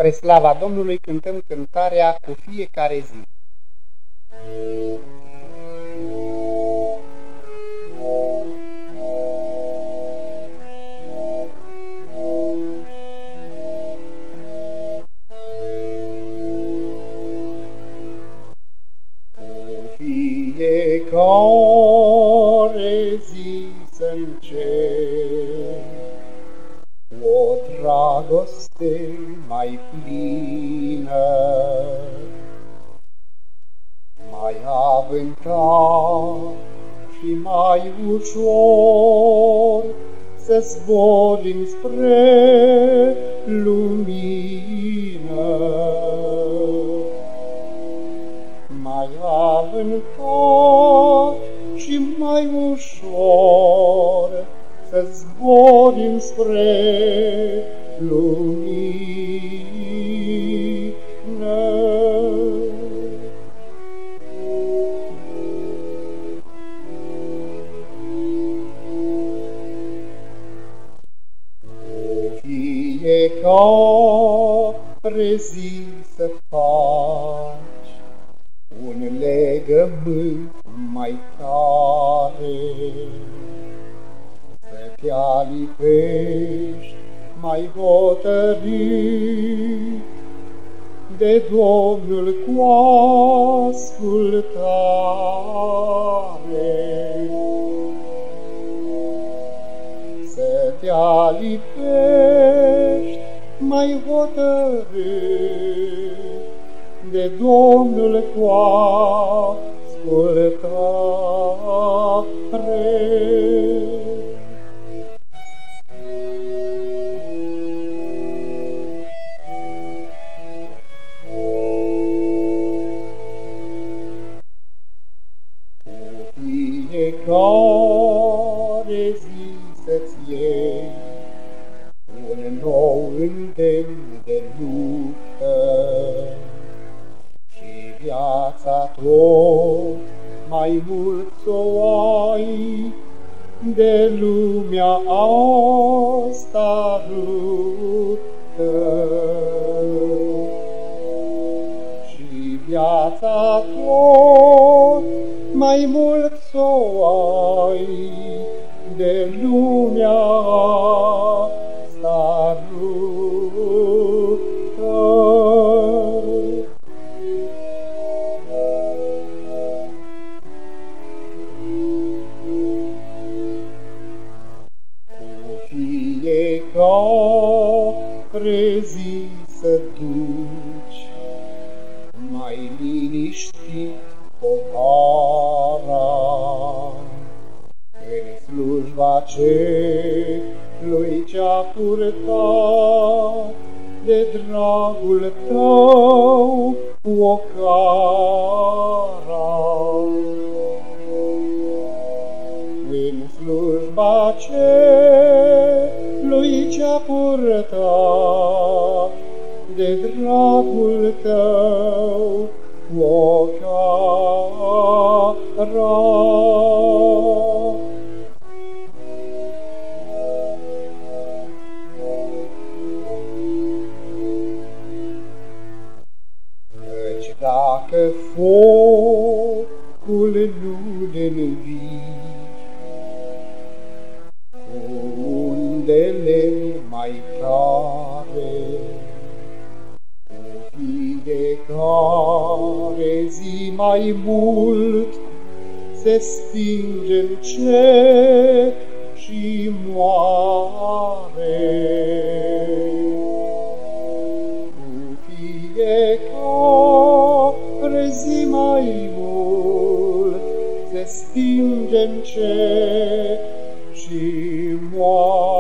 Spre slava Domnului cântăm cântarea Cu fiecare zi. Fiecare zi să-ncerc o dragoste mai plină, mai avântat și mai ușor să zborim spre lumină. Mai avântat și mai ușor să zborim spre lumină. Cu fiecare zi să faci un legământ mai tare, să te alipești mai hotărât de Domnul cu ascultare. Să te alipești mai hotărât de Domnul cu ascultare. Cu fiecare zi să-ți iei un nou îndemn de luptă, viața tot mai mult s-o ai de lumea asta ruptă. Și viața tot mai mult s-o ai de lumea asta ruptă. Fiecare zi să duci mai liniștit povara în slujba celui ce-a purtat de dragul tău ocara. În slujba celui ce-a purtat de dragul tău ocara. Căci dacă focul nu-l învingi de lemn mai tare, cu fiecare zi mai mult se stinge încet și moare. Cu fiecare zi mai mult se stinge încet și moare.